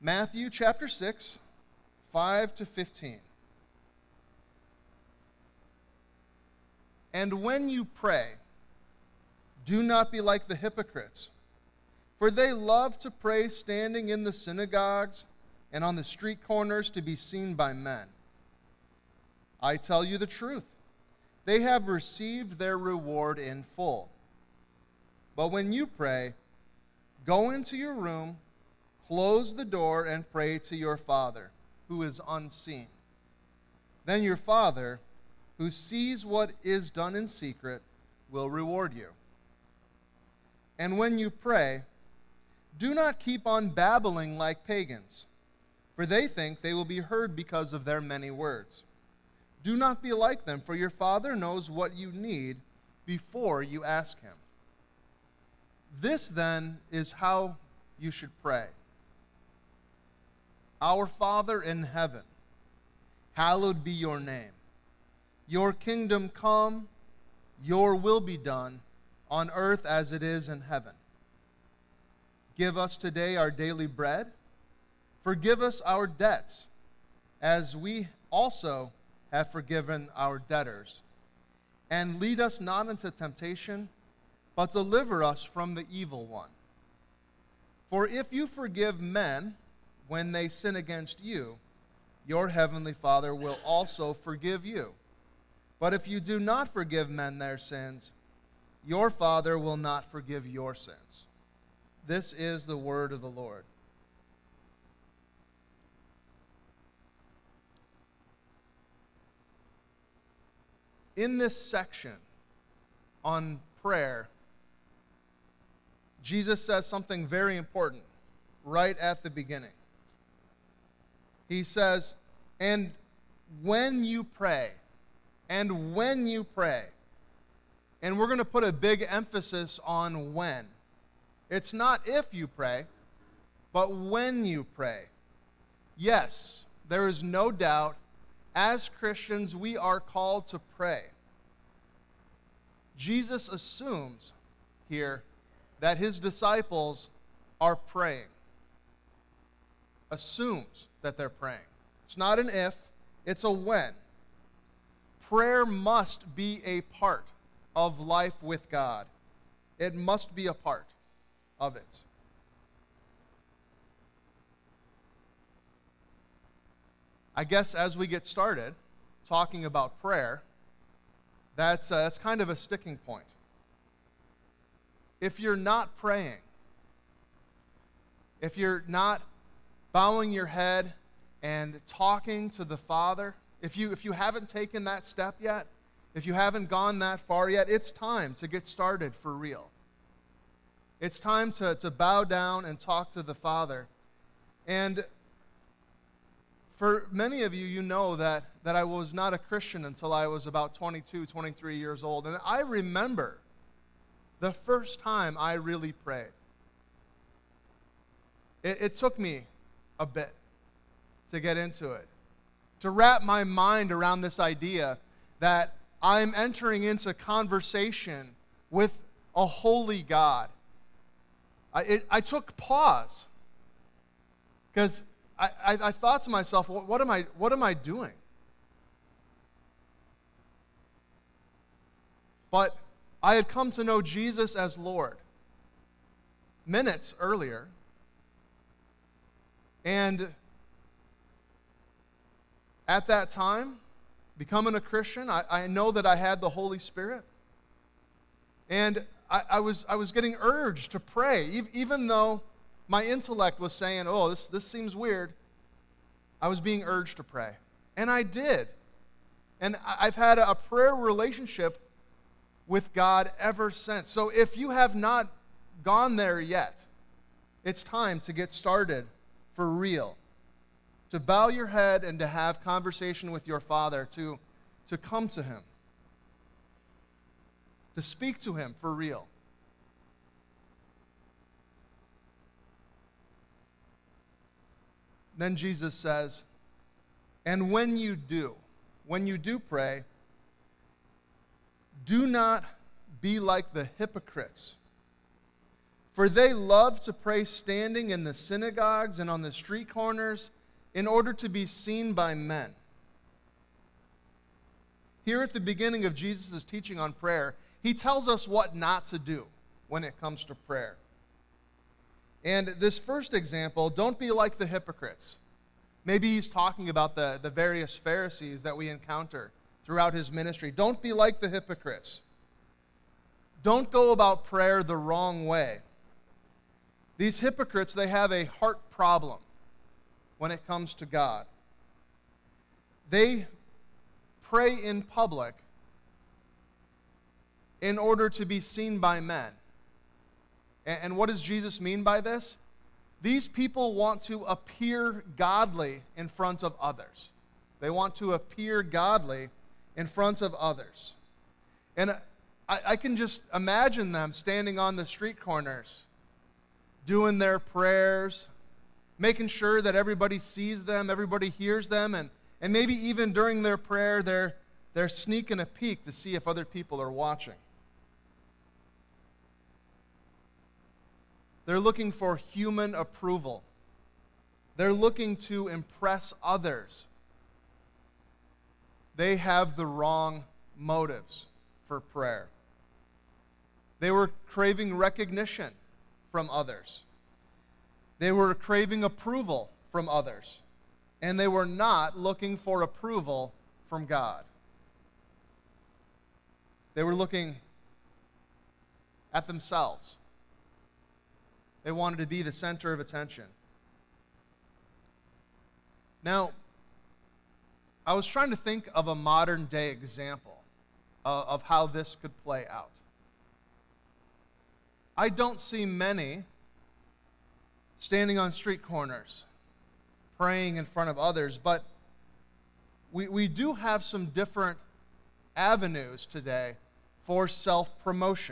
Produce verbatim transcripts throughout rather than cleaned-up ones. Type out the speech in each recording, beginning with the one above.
Matthew chapter six, five to fifteen. And when you pray, do not be like the hypocrites, for they love to pray standing in the synagogues and on the street corners to be seen by men. I tell you the truth, they have received their reward in full. But when you pray, go into your room, close the door, and pray to your Father, who is unseen. Then your Father, who sees what is done in secret, will reward you. And when you pray, do not keep on babbling like pagans, for they think they will be heard because of their many words. Do not be like them, for your Father knows what you need before you ask Him. This, then, is how you should pray. Our Father in heaven, hallowed be your name. Your kingdom come, your will be done, on earth as it is in heaven. Give us today our daily bread. Forgive us our debts, as we also have forgiven our debtors. And lead us not into temptation, but deliver us from the evil one. For if you forgive men when they sin against you, your heavenly Father will also forgive you. But if you do not forgive men their sins, your Father will not forgive your sins. This is the word of the Lord. In this section on prayer, Jesus says something very important right at the beginning. He says, and when you pray, and when you pray, and we're going to put a big emphasis on when. It's not if you pray, but when you pray. Yes, there is no doubt, as Christians, we are called to pray. Jesus assumes here that his disciples are praying. Assumes that they're praying. It's not an if, it's a when. Prayer must be a part of life with God. It must be a part of it. I guess as we get started talking about prayer, that's, uh, that's kind of a sticking point. If you're not praying, if you're not bowing your head and talking to the Father, if you, if you haven't taken that step yet, if you haven't gone that far yet, it's time to get started for real. It's time to, to bow down and talk to the Father. And for many of you, you know that, that I was not a Christian until I was about twenty-two, twenty-three years old. And I remember the first time I really prayed. It, it took me a bit to get into it, to wrap my mind around this idea that I'm entering into conversation with a holy God. I, it, I took pause because I, I, I thought to myself, what, what am I, what am I doing? But I had come to know Jesus as Lord minutes earlier, and at that time, becoming a Christian, I, I know that I had the Holy Spirit. And I, I was I was getting urged to pray, even though my intellect was saying, oh, this, this seems weird. I was being urged to pray. And I did. And I've had a prayer relationship with God ever since. So if you have not gone there yet, it's time to get started for real. To bow your head and to have conversation with your Father, to, to come to Him, to speak to Him for real. Then Jesus says, and when you do, when you do pray, do not be like the hypocrites, For they love to pray standing in the synagogues and on the street corners in order to be seen by men. Here at the beginning of Jesus' teaching on prayer, he tells us what not to do when it comes to prayer. And this first example, don't be like the hypocrites. Maybe he's talking about the, the various Pharisees that we encounter throughout his ministry. Don't be like the hypocrites. Don't go about prayer the wrong way. These hypocrites, they have a heart problem when it comes to God. They pray in public in order to be seen by men. And what does Jesus mean by this? These people want to appear godly in front of others. They want to appear godly in front of others. And I, I can just imagine them standing on the street corners, doing their prayers, making sure that everybody sees them, everybody hears them, and, and maybe even during their prayer, they're, they're sneaking a peek to see if other people are watching. They're looking for human approval. They're looking to impress others. They have the wrong motives for prayer. They were craving recognition from others. They were craving approval from others. And they were not looking for approval from God. They were looking at themselves. They wanted to be the center of attention. Now, I was trying to think of a modern day example uh, of how this could play out. I don't see many standing on street corners, praying in front of others, but we, we do have some different avenues today for self-promotion.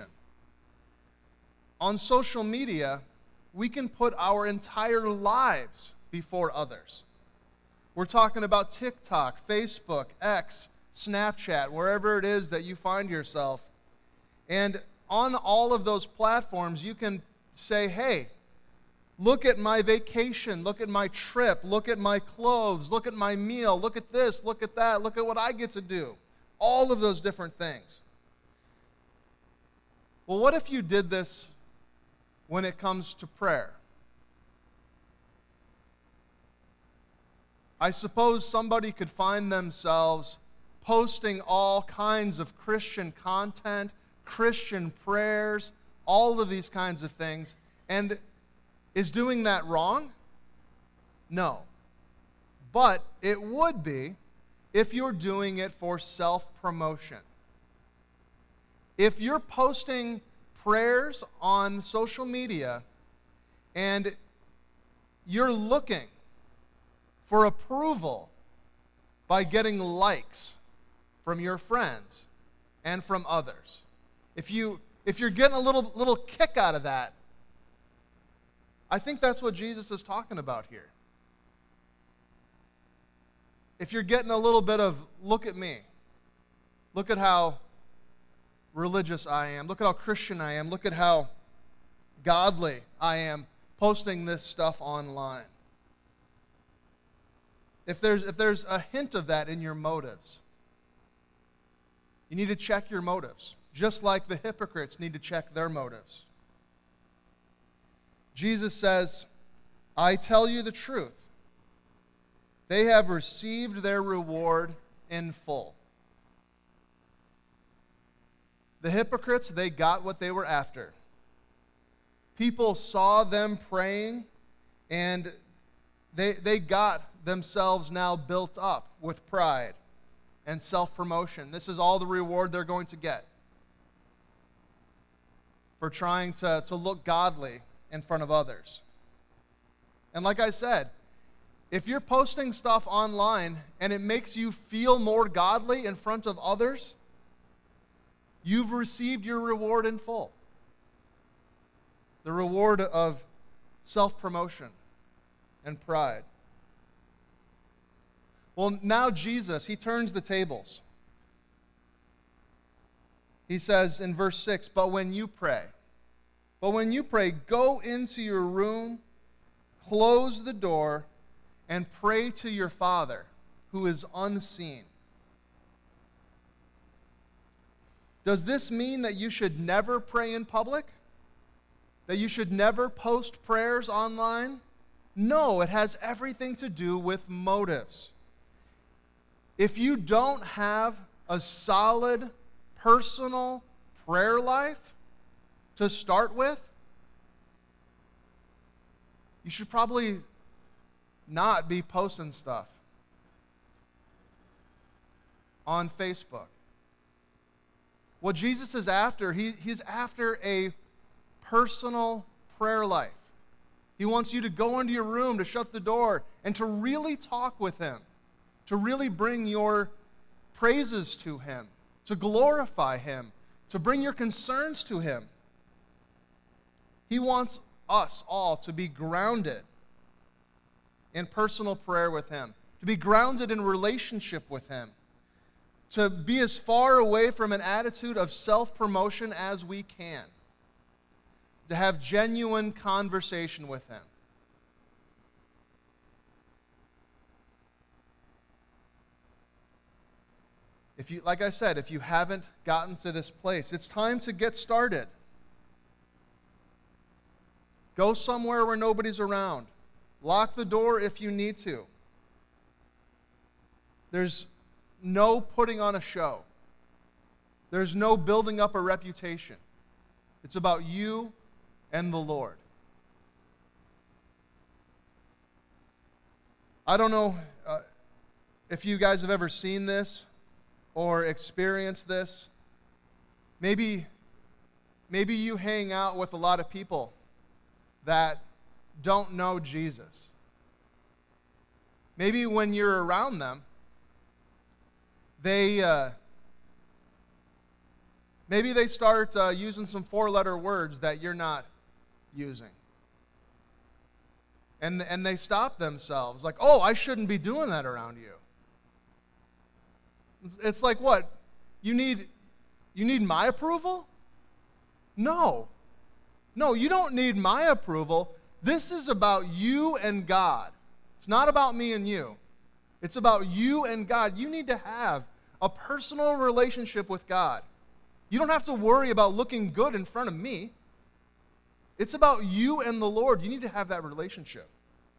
On social media, we can put our entire lives before others. We're talking about TikTok, Facebook, X, Snapchat, wherever it is that you find yourself. And on all of those platforms, you can say, hey, look at my vacation, look at my trip, look at my clothes, look at my meal, look at this, look at that, look at what I get to do. All of those different things. Well, what if you did this when it comes to prayer? I suppose somebody could find themselves posting all kinds of Christian content, Christian prayers, all of these kinds of things. And is doing that wrong? No. But it would be if you're doing it for self-promotion. If you're posting prayers on social media and you're looking for approval by getting likes from your friends and from others, if you if you're getting a little little kick out of that, I think that's what Jesus is talking about here. If you're getting a little bit of, look at me, look at how religious I am, look at how Christian I am, look at how godly I am, posting this stuff online. If there's, if there's a hint of that in your motives, you need to check your motives, just like the hypocrites need to check their motives. Jesus says, I tell you the truth. They have received their reward in full. The hypocrites, they got what they were after. People saw them praying, and they, they got themselves now built up with pride and self-promotion. This is all the reward they're going to get for trying to, to look godly in front of others. And like I said, if you're posting stuff online and it makes you feel more godly in front of others, you've received your reward in full. The reward of self-promotion and pride. Well, now Jesus, he turns the tables. He says in verse six, but when you pray, But when you pray, go into your room, close the door, and pray to your Father who is unseen. Does this mean that you should never pray in public? That you should never post prayers online? No, it has everything to do with motives. If you don't have a solid, personal prayer life to start with, you should probably not be posting stuff on Facebook. What Jesus is after, he, he's after a personal prayer life. He wants you to go into your room, to shut the door, and to really talk with him, to really bring your praises to him, to glorify him, to bring your concerns to him. He wants us all to be grounded in personal prayer with him, to be grounded in relationship with him, to be as far away from an attitude of self-promotion as we can, to have genuine conversation with him. If you, like I said, if you haven't gotten to this place, it's time to get started. Go somewhere where nobody's around. Lock the door if you need to. There's no putting on a show. There's no building up a reputation. It's about you and the Lord. I don't know uh, if you guys have ever seen this or experienced this. Maybe, maybe you hang out with a lot of people that don't know Jesus. Maybe when you're around them, they uh, maybe they start uh, using some four-letter words that you're not using. And, and they stop themselves, like, oh, I shouldn't be doing that around you. It's like, what? You need, you need my approval? No. No, you don't need my approval. This is about you and God. It's not about me and you. It's about you and God. You need to have a personal relationship with God. You don't have to worry about looking good in front of me. It's about you and the Lord. You need to have that relationship.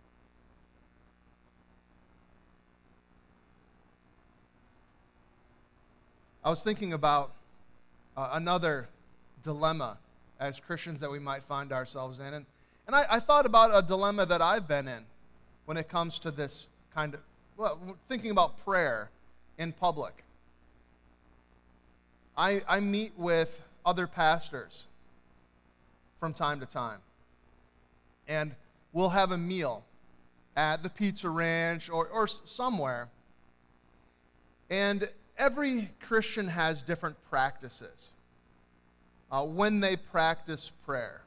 I was thinking about uh, another dilemma as Christians that we might find ourselves in. And, and I, I thought about a dilemma that I've been in when it comes to this kind of, well, thinking about prayer in public. I, I meet with other pastors from time to time. And we'll have a meal at the Pizza Ranch or, or somewhere. And every Christian has different practices uh, when they practice prayer.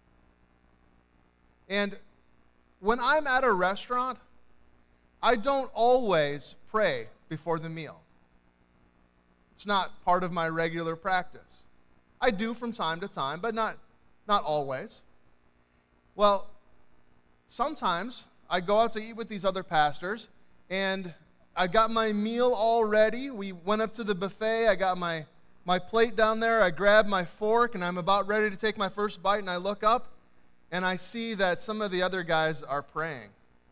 And when I'm at a restaurant, I don't always pray before the meal. It's not part of my regular practice. I do from time to time, but not, not always. Well, sometimes I go out to eat with these other pastors, and I got my meal all ready. We went up to the buffet. I got my, my plate down there. I grabbed my fork, and I'm about ready to take my first bite, and I look up, and I see that some of the other guys are praying.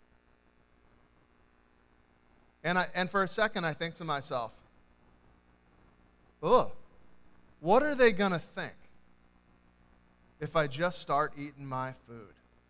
And, I, and for a second, I think to myself, ugh, what are they going to think if I just start eating my food?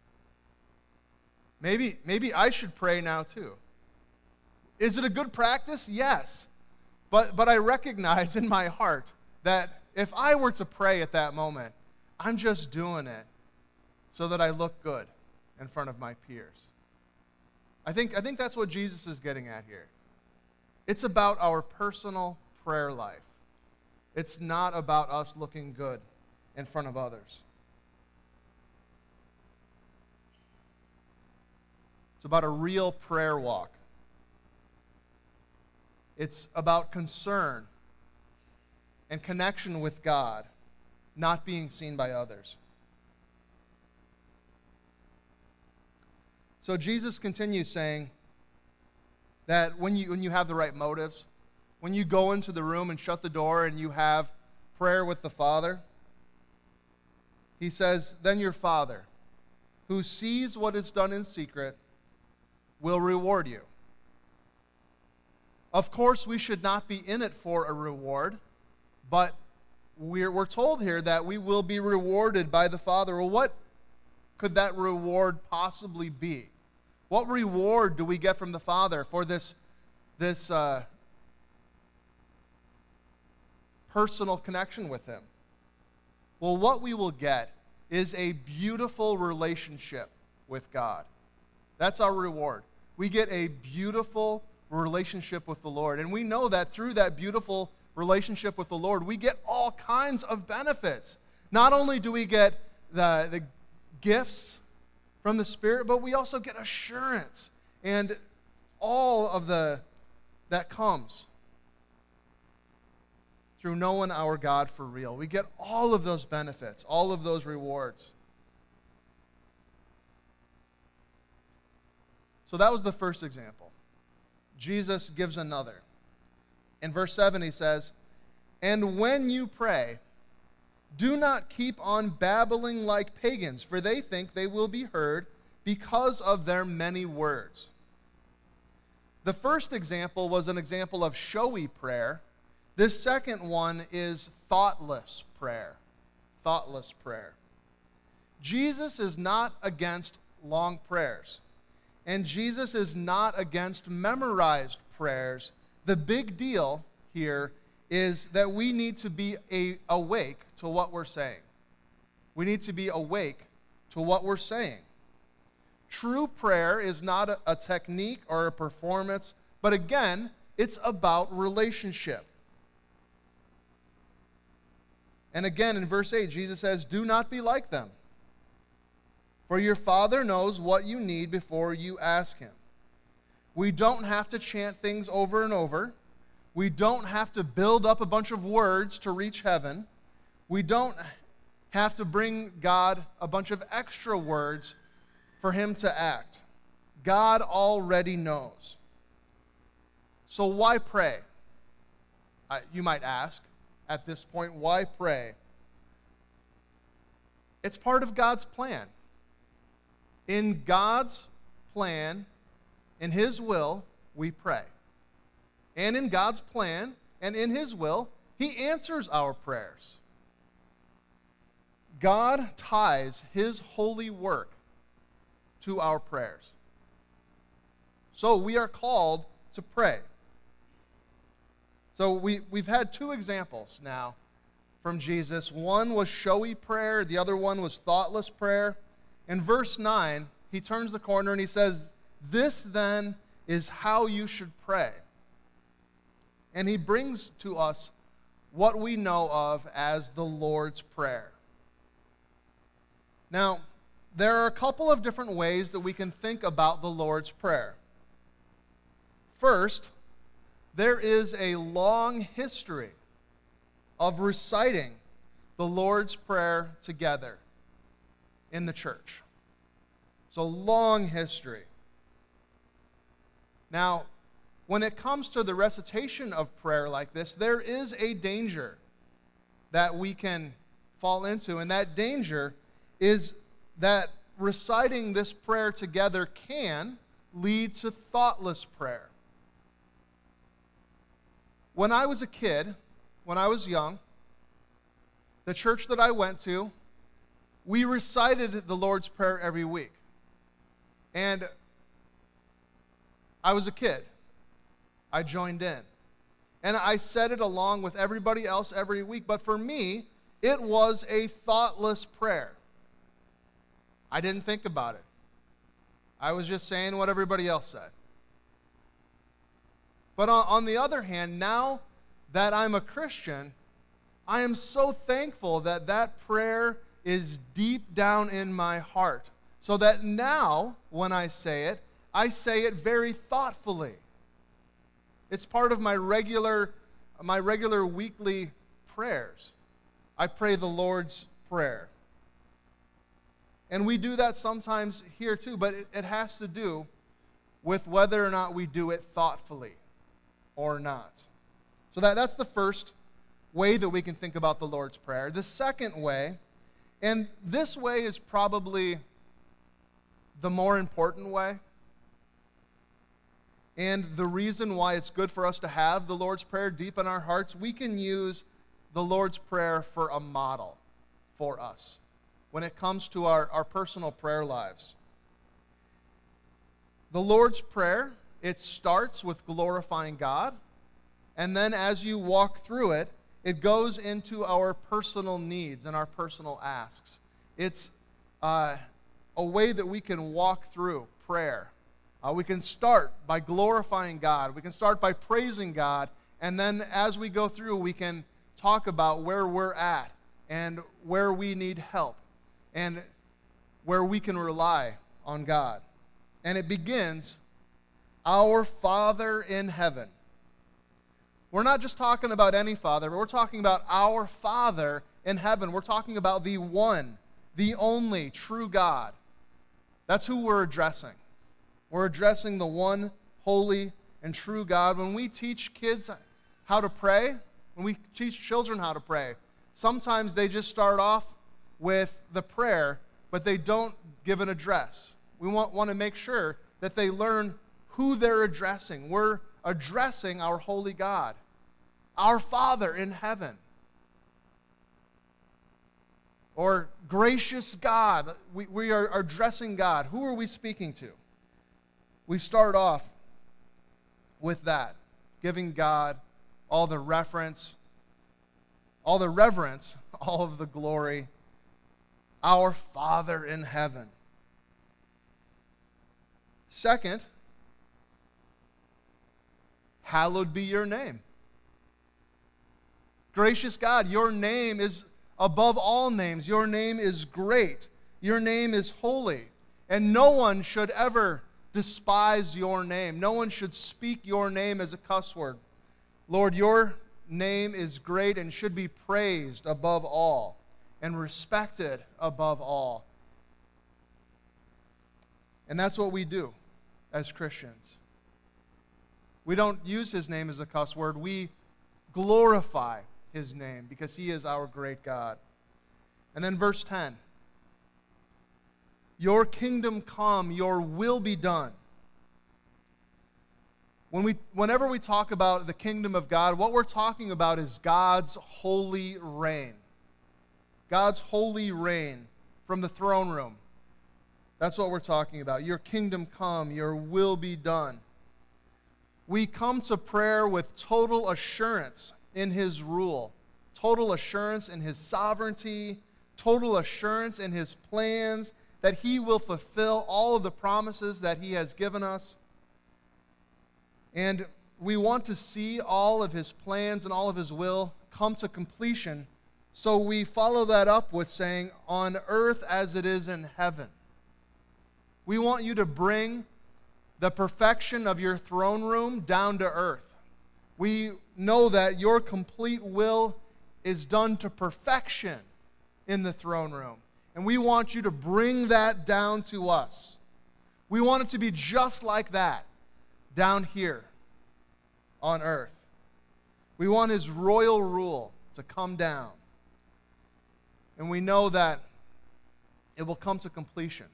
Maybe, maybe I should pray now too. Is it a good practice? Yes. But, but I recognize in my heart that if I were to pray at that moment, I'm just doing it so that I look good in front of my peers. I think, I think that's what Jesus is getting at here. It's about our personal prayer life. It's not about us looking good in front of others. It's about a real prayer walk. It's about concern and connection with God, not being seen by others. So Jesus continues saying that when you, when you have the right motives, when you go into the room and shut the door and you have prayer with the Father, he says, then your Father, who sees what is done in secret, will reward you. Of course, we should not be in it for a reward, but we're, we're told here that we will be rewarded by the Father. Well, what could that reward possibly be? What reward do we get from the Father for this, this uh, personal connection with Him? Well, what we will get is a beautiful relationship with God. That's our reward. We get a beautiful relationship with the Lord. And we know that through that beautiful relationship with the Lord, we get all kinds of benefits. Not only do we get the, the gifts from the Spirit, but we also get assurance and all of the that comes through knowing our God for real. We get all of those benefits, all of those rewards. So that was the first example. Jesus gives another. In verse seven he says, "And when you pray, do not keep on babbling like pagans, for they think they will be heard because of their many words." The first example was an example of showy prayer. This second one is thoughtless prayer. Thoughtless prayer. Jesus is not against long prayers. And Jesus is not against memorized prayers. The big deal here is that we need to be a, awake to what we're saying. We need to be awake to what we're saying. True prayer is not a, a technique or a performance, but again, it's about relationship. And again, in verse eight, Jesus says, "Do not be like them, for your Father knows what you need before you ask Him." We don't have to chant things over and over. We don't have to build up a bunch of words to reach heaven. We don't have to bring God a bunch of extra words for Him to act. God already knows. So why pray? Uh, you might ask at this point, why pray? It's part of God's plan. In God's plan, in His will, we pray. And in God's plan and in His will, He answers our prayers. God ties His holy work to our prayers. So we are called to pray. So we, we've had two examples now from Jesus. One was showy prayer. The other one was thoughtless prayer. In verse nine, he turns the corner and he says, "This then is how you should pray." And he brings to us what we know of as the Lord's Prayer. Now, there are a couple of different ways that we can think about the Lord's Prayer. First, there is a long history of reciting the Lord's Prayer together in the church. It's a long history. Now, when it comes to the recitation of prayer like this, there is a danger that we can fall into, and that danger is that reciting this prayer together can lead to thoughtless prayer. When I was a kid, when I was young, the church that I went to, we recited the Lord's Prayer every week. And I was a kid. I joined in. And I said it along with everybody else every week. But for me, it was a thoughtless prayer. I didn't think about it. I was just saying what everybody else said. But on, on the other hand, now that I'm a Christian, I am so thankful that that prayer is deep down in my heart. So that now, when I say it, I say it very thoughtfully. It's part of my regular, my regular weekly prayers. I pray the Lord's Prayer. And we do that sometimes here too, but it, it has to do with whether or not we do it thoughtfully or not. So that, that's the first way that we can think about the Lord's Prayer. The second way, and this way is probably the more important way, and the reason why it's good for us to have the Lord's Prayer deep in our hearts, we can use the Lord's Prayer for a model for us when it comes to our, our personal prayer lives. The Lord's Prayer, it starts with glorifying God, and then as you walk through it, it goes into our personal needs and our personal asks. It's uh, a way that we can walk through prayer. Uh, we can start by glorifying God. We can start by praising God, and then as we go through, we can talk about where we're at and where we need help and where we can rely on God. And it begins, Our Father in heaven. We're not just talking about any Father, but we're talking about our Father in heaven. We're talking about the one, the only true God. That's who we're addressing. We're addressing the one holy and true God. When we teach kids how to pray, when we teach children how to pray, sometimes they just start off with the prayer, but they don't give an address. We want, want to make sure that they learn who they're addressing. We're addressing our holy God, our Father in heaven. Or gracious God. We, we are addressing God. Who are we speaking to? We start off with that, giving God all the reference, all the reverence, all of the glory. Our Father in heaven. Second, hallowed be your name. Gracious God, your name is above all names. Your name is great. Your name is holy. And no one should ever despise your name. No one should speak your name as a cuss word. Lord, your name is great and should be praised above all and respected above all. And that's what we do as Christians. We don't use his name as a cuss word. We glorify his name because he is our great God. And then verse ten. Your kingdom come, your will be done. When we, whenever we talk about the kingdom of God, what we're talking about is God's holy reign. God's holy reign from the throne room. That's what we're talking about. Your kingdom come, your will be done. We come to prayer with total assurance in his rule, total assurance in his sovereignty, total assurance in his plans, that he will fulfill all of the promises that he has given us. And we want to see all of his plans and all of his will come to completion. So we follow that up with saying, on earth as it is in heaven. We want you to bring the perfection of your throne room down to earth. We know that your complete will is done to perfection in the throne room. And we want you to bring that down to us. We want it to be just like that down here on earth. We want his royal rule to come down. And we know that it will come to completion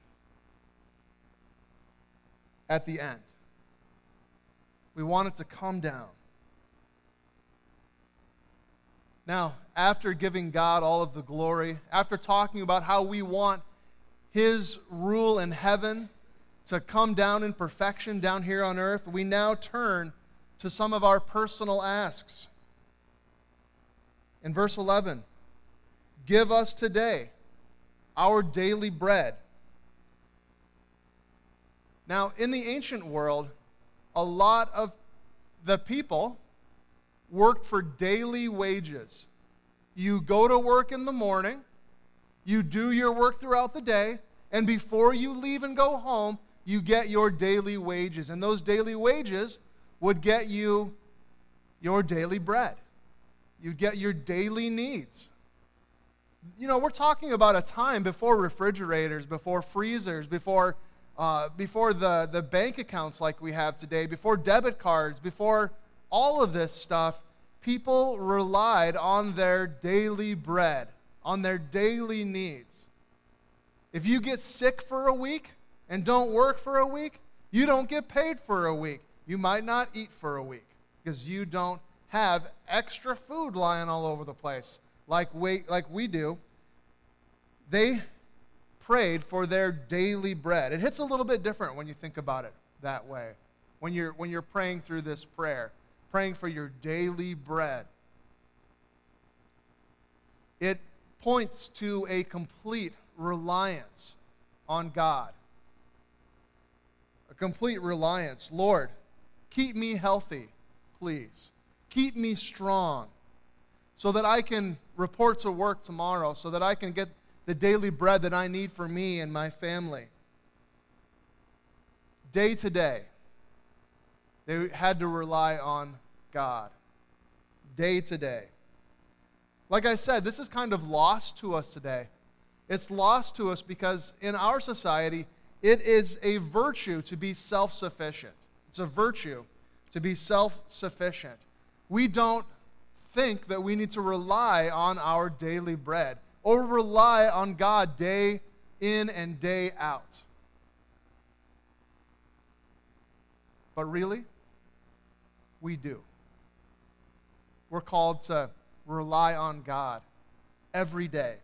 at the end. We want it to come down. Now, after giving God all of the glory, after talking about how we want his rule in heaven to come down in perfection down here on earth, we now turn to some of our personal asks. In verse eleven, give us today our daily bread. Now, in the ancient world, a lot of the people worked for daily wages. You go to work in the morning, you do your work throughout the day, and before you leave and go home, you get your daily wages. And those daily wages would get you your daily bread. You get your daily needs. You know, we're talking about a time before refrigerators, before freezers, before uh, before the, the bank accounts like we have today, before debit cards, before all of this stuff. People relied on their daily bread, on their daily needs. If you get sick for a week and don't work for a week, you don't get paid for a week. You might not eat for a week because you don't have extra food lying all over the place like we, like we do. They prayed for their daily bread. It hits a little bit different when you think about it that way. When you're when you're praying through this prayer, praying for your daily bread. It points to a complete reliance on God. A complete reliance. Lord, keep me healthy, please. Keep me strong so that I can report to work tomorrow, so that I can get the daily bread that I need for me and my family. Day to day, they had to rely on God. Day to day. Like I said, this is kind of lost to us today. It's lost to us because in our society, it is a virtue to be self-sufficient. It's a virtue to be self-sufficient. We don't think that we need to rely on our daily bread or rely on God day in and day out. But really, we do. We're called to rely on God every day.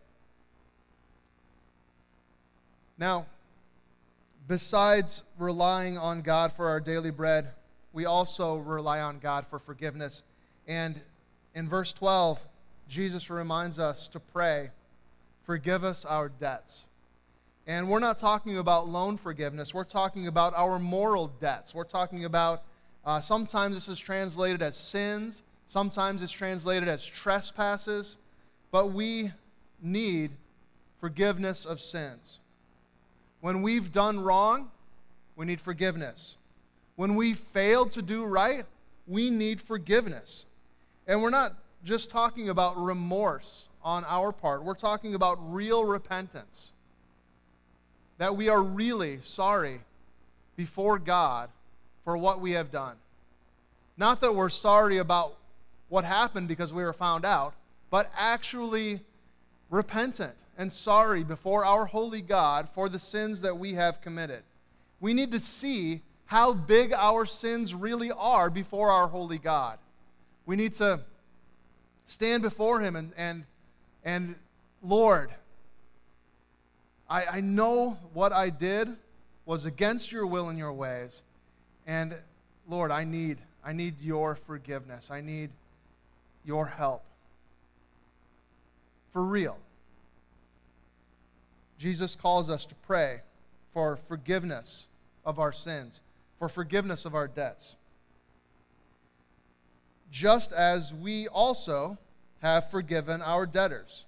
Now, besides relying on God for our daily bread, we also rely on God for forgiveness. And in verse twelve, Jesus reminds us to pray, forgive us our debts. And we're not talking about loan forgiveness. We're talking about our moral debts. We're talking about, uh, sometimes this is translated as sins. Sometimes it's translated as trespasses. But we need forgiveness of sins. When we've done wrong, we need forgiveness. When we failed to do right, we need forgiveness. And we're not just talking about remorse on our part. We're talking about real repentance. That we are really sorry before God for what we have done. Not that we're sorry about what happened because we were found out, but actually repentant and sorry before our holy God for the sins that we have committed. We need to see how big our sins really are before our holy God. We need to stand before Him and, and, and Lord, I, I know what I did was against your will and your ways. And Lord, I need, I need your forgiveness. I need your help. For real. Jesus calls us to pray for forgiveness of our sins, for forgiveness of our debts. Just as we also have forgiven our debtors.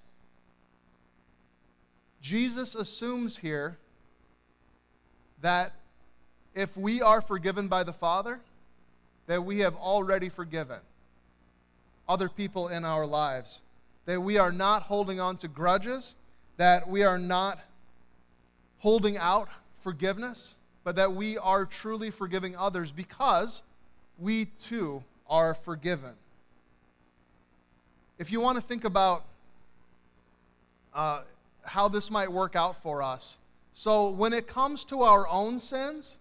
Jesus assumes here that if we are forgiven by the Father, that we have already forgiven other people in our lives, that we are not holding on to grudges, that we are not holding out forgiveness, but that we are truly forgiving others because we too are forgiven. If you want to think about uh, how this might work out for us, so when it comes to our own sins,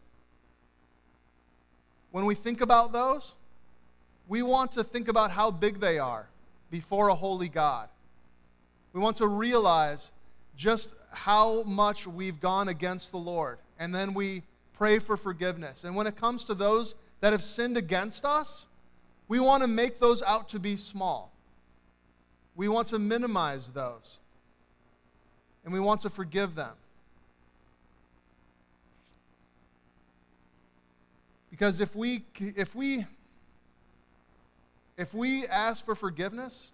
when we think about those, we want to think about how big they are before a holy God. We want to realize just how much we've gone against the Lord. And then we pray for forgiveness. And when it comes to those that have sinned against us, we want to make those out to be small. We want to minimize those. And we want to forgive them. Because if we if we if we ask for forgiveness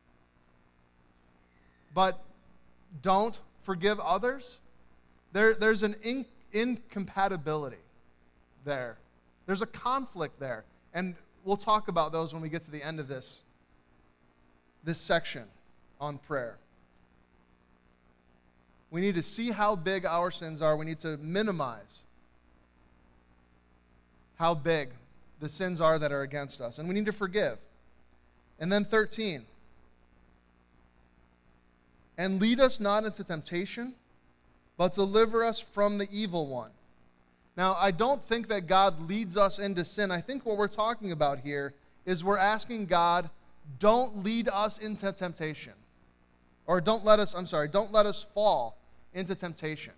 but don't forgive others, there, there's an in, incompatibility there. There's a conflict there. And we'll talk about those when we get to the end of this, this section on prayer. We need to see how big our sins are. We need to minimize how big the sins are that are against us. And we need to forgive. And then thirteen. And lead us not into temptation, but deliver us from the evil one. Now, I don't think that God leads us into sin. I think what we're talking about here is we're asking God, don't lead us into temptation. Or don't let us, I'm sorry, don't let us fall into temptation.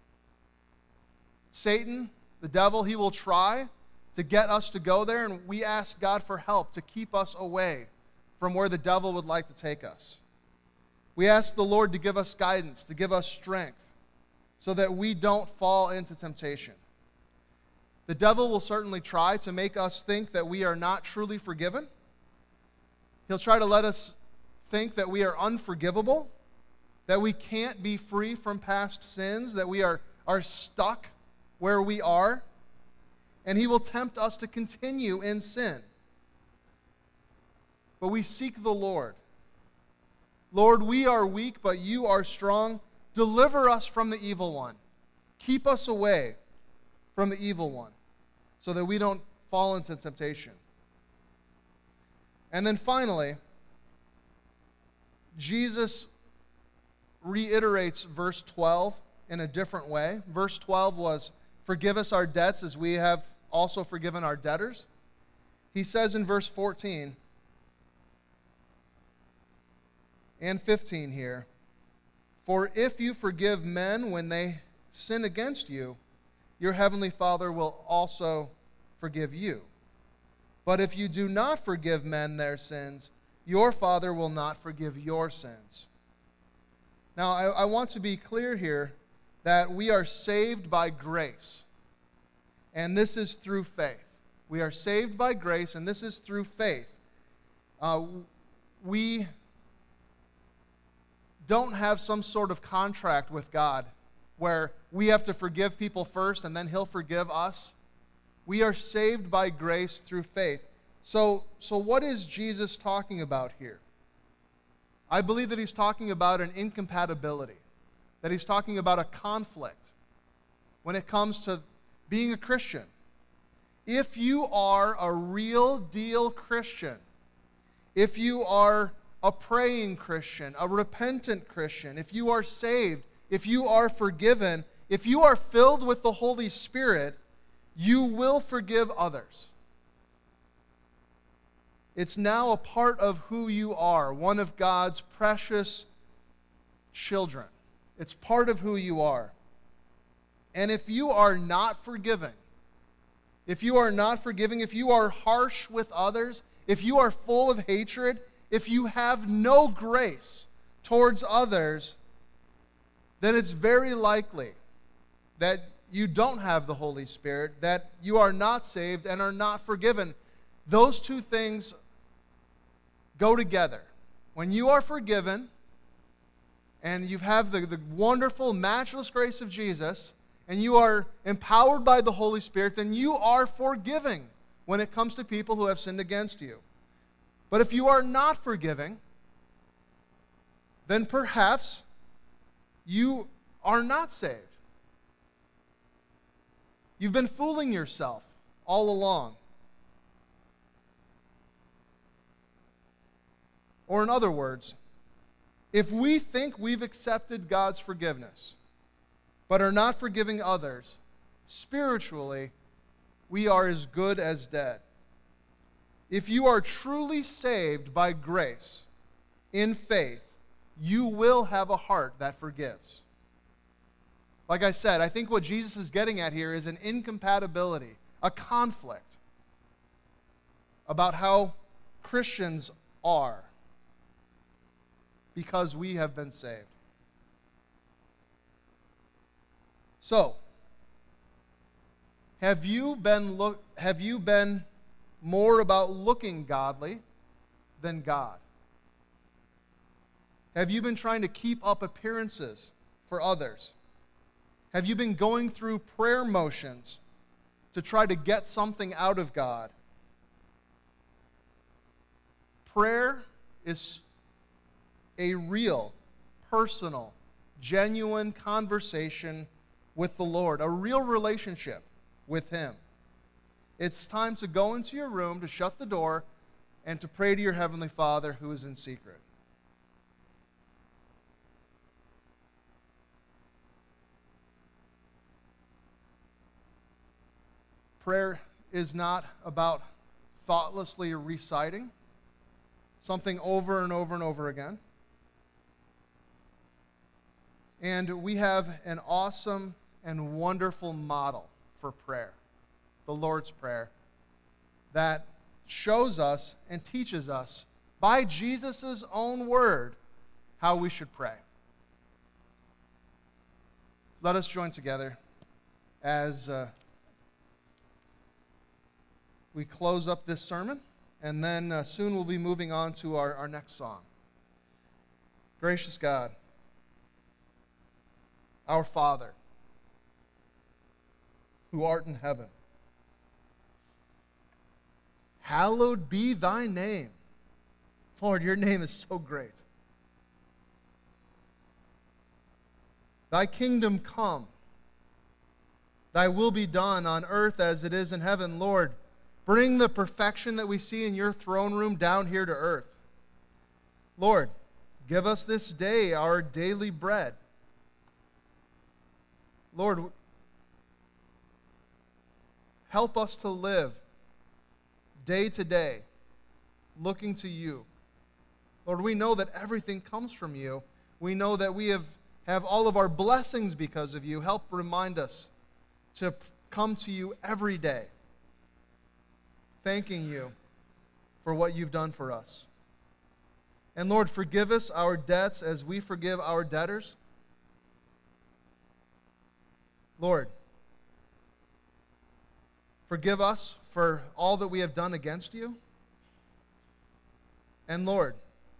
Satan, the devil, he will try to get us to go there, and we ask God for help to keep us away from where the devil would like to take us. We ask the Lord to give us guidance, to give us strength, so that we don't fall into temptation. The devil will certainly try to make us think that we are not truly forgiven. He'll try to let us think that we are unforgivable, that we can't be free from past sins, that we are, are stuck where we are, and he will tempt us to continue in sin. But we seek the Lord. Lord, we are weak, but you are strong. Deliver us from the evil one. Keep us away from the evil one so that we don't fall into temptation. And then finally, Jesus reiterates verse twelve in a different way. Verse twelve was, forgive us our debts as we have also forgiven our debtors. He says in verse fourteen and fifteen here, for if you forgive men when they sin against you, your heavenly Father will also forgive you. But if you do not forgive men their sins, your Father will not forgive your sins. Now, I, I want to be clear here that we are saved by grace, and this is through faith. We are saved by grace, and this is through faith. Uh, we don't have some sort of contract with God where we have to forgive people first and then He'll forgive us. We are saved by grace through faith. So, so what is Jesus talking about here? I believe that He's talking about an incompatibility, that He's talking about a conflict when it comes to being a Christian. If you are a real deal Christian, if you are a praying Christian, a repentant Christian, if you are saved, if you are forgiven, if you are filled with the Holy Spirit, you will forgive others. It's now a part of who you are, one of God's precious children. It's part of who you are. And if you are not forgiving, if you are not forgiving, if you are harsh with others, if you are full of hatred, if you have no grace towards others, then it's very likely that you don't have the Holy Spirit, that you are not saved and are not forgiven. Those two things go together. When you are forgiven and you have the, the wonderful, matchless grace of Jesus, and you are empowered by the Holy Spirit, then you are forgiving when it comes to people who have sinned against you. But if you are not forgiving, then perhaps you are not saved. You've been fooling yourself all along. Or in other words, if we think we've accepted God's forgiveness, but are not forgiving others, spiritually, we are as good as dead. If you are truly saved by grace, in faith, you will have a heart that forgives. Like I said, I think what Jesus is getting at here is an incompatibility, a conflict about how Christians are because we have been saved. So, have you been look have you been more about looking godly than God? Have you been trying to keep up appearances for others? Have you been going through prayer motions to try to get something out of God? Prayer is a real, personal, genuine conversation with the Lord, a real relationship with Him. It's time to go into your room, to shut the door, and to pray to your Heavenly Father who is in secret. Prayer is not about thoughtlessly reciting something over and over and over again. And we have an awesome and wonderful model for prayer, the Lord's Prayer, that shows us and teaches us by Jesus' own word how we should pray. Let us join together as uh, we close up this sermon, and then uh, soon we'll be moving on to our, our next song. Gracious God, our Father, who art in heaven, hallowed be thy name. Lord, your name is so great. Thy kingdom come. Thy will be done on earth as it is in heaven. Lord, bring the perfection that we see in your throne room down here to earth. Lord, give us this day our daily bread. Lord, help us to live day to day looking to you. Lord, we know that everything comes from you. We know that we have, have all of our blessings because of you. Help remind us to come to you every day, thanking you for what you've done for us. And Lord, forgive us our debts as we forgive our debtors. Lord, forgive us for all that we have done against you. And Lord,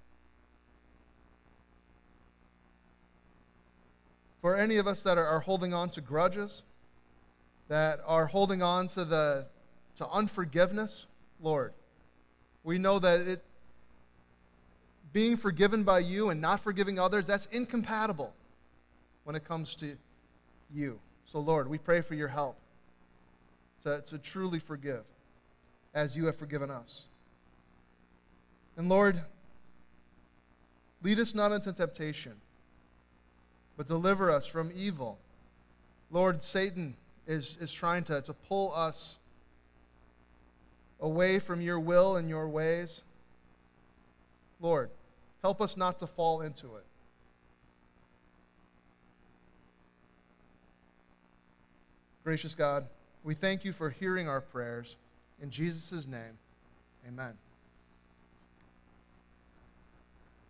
for any of us that are, are holding on to grudges, that are holding on to the to unforgiveness, Lord, we know that it being forgiven by you and not forgiving others, that's incompatible when it comes to you. So Lord, we pray for your help to, to truly forgive as you have forgiven us. And Lord, lead us not into temptation, but deliver us from evil. Lord, Satan is, is trying to, to pull us away from your will and your ways. Lord, help us not to fall into it. Gracious God, we thank you for hearing our prayers. In Jesus' name, amen.